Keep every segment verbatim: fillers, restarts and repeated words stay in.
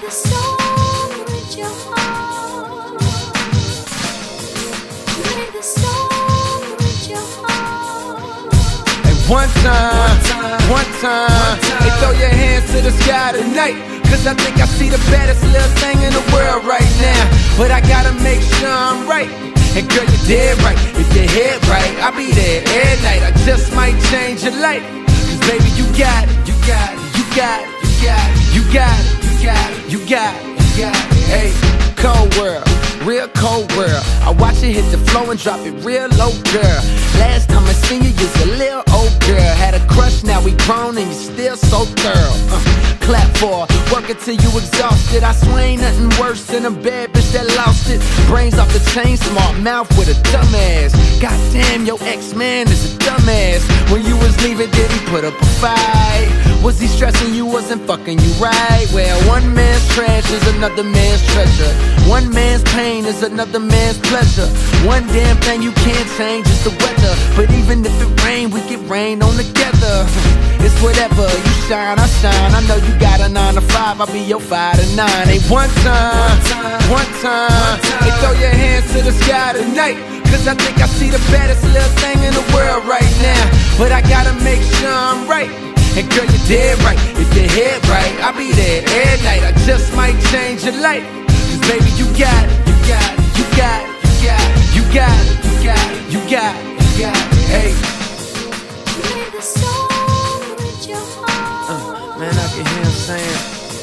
the song with your heart. Play the song with your heart. Hey, one time, one time, hey, throw your hands to the sky tonight. Cause I think I see the baddest little thing in the world right now. But I gotta make sure I'm right. And girl, you're dead right. If your head right, I'll be there every night. I just might change your life. Cause baby, you got it, you got it, you got it, you got it, you got it, you got it, you got it, you got it. Hey, cold world, real cold world. I watch it hit the flow and drop it real low, girl. Last time I seen you, you's a little old girl. Had a crush, now we grown and you still so thorough. Uh, clap for her, work it till you exhausted. I swear ain't nothing worse than a bad bitch that lost it. Brains off the chain, smart mouth with a dumbass. Goddamn, your ex-man is a dumbass. When you was leaving, did he put up a fight? Was he stressing you wasn't fucking you right? Well, one man's trash is another man's treasure. One man's pain is another man's pleasure. One damn thing you can't change is the weather. But even if it rain, we get rain on together. It's whatever, you shine, I shine. I know you got a nine to five, I'll be your five to nine. Hey, one time, one time, hey, throw your hands to the sky tonight. Cause I think I see the baddest little thing in the world right now. But I gotta make sure I'm right. And girl, you're dead right. If your head right, I'll be there every night. I just might change your life. Cause baby, you got it, you got it, you got it, you got it, you got it, you got it, you got it, you got it. Hey. Play the song with your heart. Uh, man, I can hear him saying,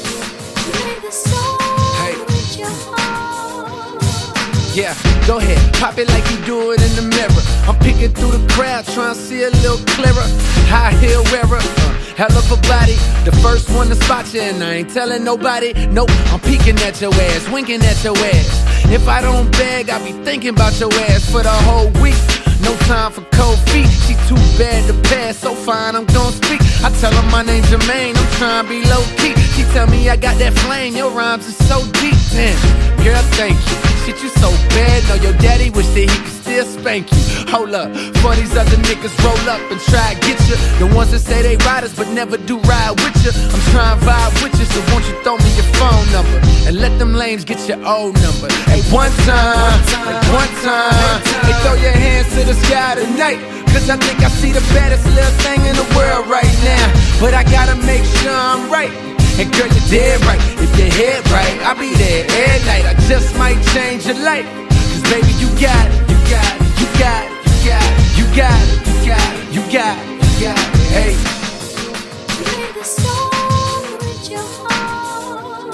Play the song hey. with your heart. Yeah, go ahead, pop it like you do it in the mirror. I'm peeking through the crowd, trying to see a little clearer. High heel wearer, uh, hell of a body. The first one to spot you, and I ain't telling nobody. Nope, I'm peeking at your ass, winking at your ass. If I don't beg, I be thinking about your ass for the whole week. No time for cold feet, she too bad to pass, so fine, I'm gon' speak. I tell her my name's Jermaine, I'm trying to be low-key. She tell me I got that flame, your rhymes are so deep. Damn, girl, thank you. Shit, you so bad, know your daddy wish that he could still spank you. Hold up, for these other niggas roll up and try to get you. The ones that say they riders but never do ride with you. I'm trying to vibe with you, so won't you throw me your phone number and let them lames get your old number. Hey, one time, hey, one time, hey, throw your hands to the sky tonight. Cause I think I see the baddest little thing in the world right now. But I gotta make sure I'm right. And girl, you're dead right. If your head right, I'll be there every night. I just might change your life. Cause baby, you got it, you got it, you got it, you got it, you got it, you got it, you got it, you got it. Hey. Play the song with your heart.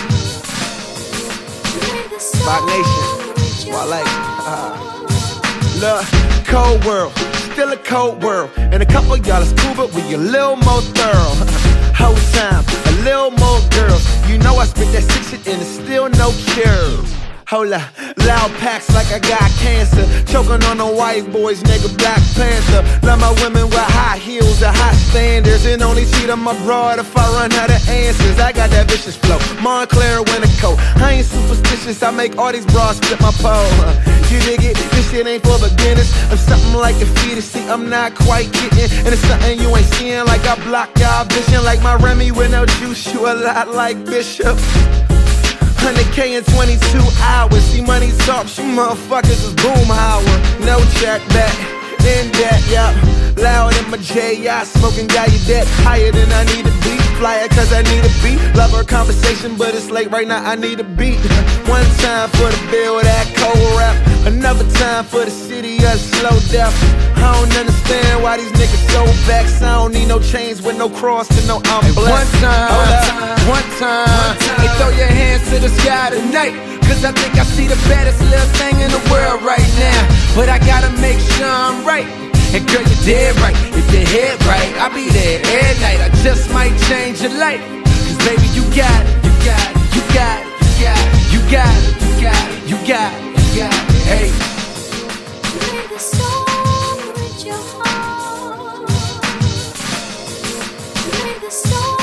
Play the Rock song Nation, with your well, like, heart. Look, cold world, still a cold world. And a couple y'all is cool, but we a little more thorough. Whole time, a little more girls. You know I spit that sick shit and it's still no cure. Hold up, loud packs like I got cancer. Choking on the white boys, nigga, Black Panther. Love my women with high heels and high standards. And only cheat on my broad if I run out of answers. I got that vicious flow, Montclair winter coat. I ain't superstitious, I make all these bras flip my pole. You dig it? This shit ain't for beginners. I'm something like a fetus, see I'm not quite getting. And it's something you ain't seeing, like I block y'all vision. Like my Remy with no juice, you a lot like Bishop. one hundred K in twenty-two hours. See money talks, you motherfuckers is boom hour. No check back, in that, yup. Loud in my J I, smoking got you dead. Higher than I need to be, flyer cause I need a beat. Love her conversation, but it's late right now, I need a beat. One time for the bill, that cold rap. Another time for the city of slow death. I don't understand why these niggas so vexed. I don't need no chains with no cross to know I'm blessed. One time, one time, hey, throw your hands to the sky tonight. Cause I think I see the baddest little thing in the world right now. But I gotta make sure I'm right. And girl, you're dead right. If your head right, I'll be there every night. I just might change your life. Cause baby, you got it, you got it, you got it, you got it, you got it, you got it, you got it, you got it. Hey. Play the song with your heart. Play the song.